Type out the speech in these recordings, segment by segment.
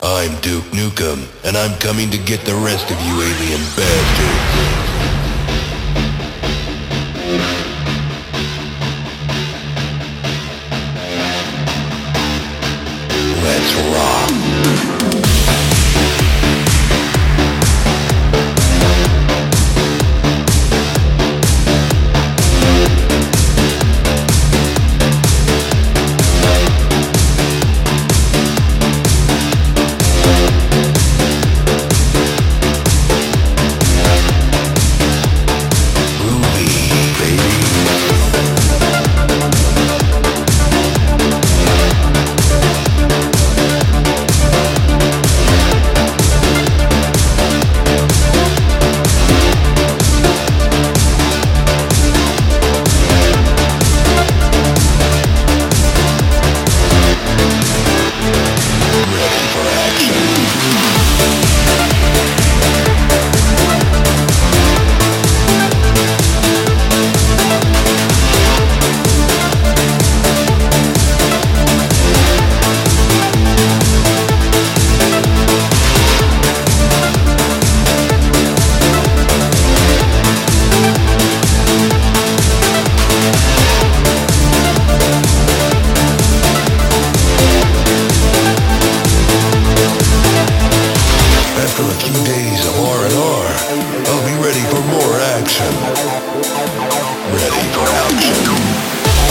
I'm Duke Nukem, and I'm coming to get the rest of you alien bastards. Let's rock. After a few days of R&R, I'll be ready for more action. Ready for action.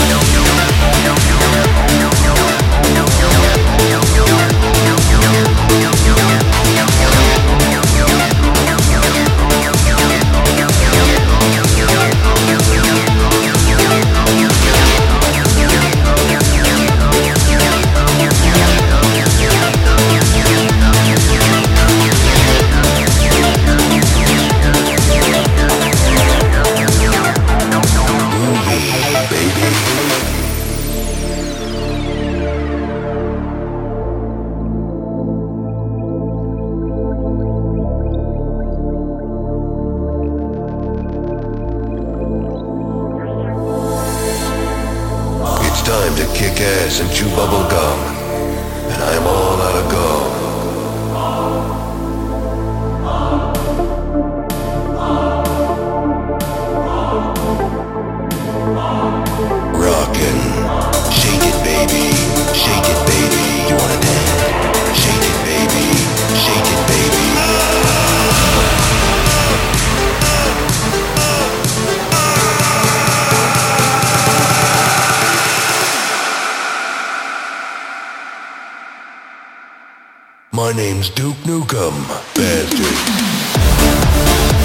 It's time to kick ass and chew bubble gum, and I am all out of gum. Rockin', shake it baby, shake it baby, you wanna dance? Shake it baby, shake it baby. My name's Duke Nukem, bastard.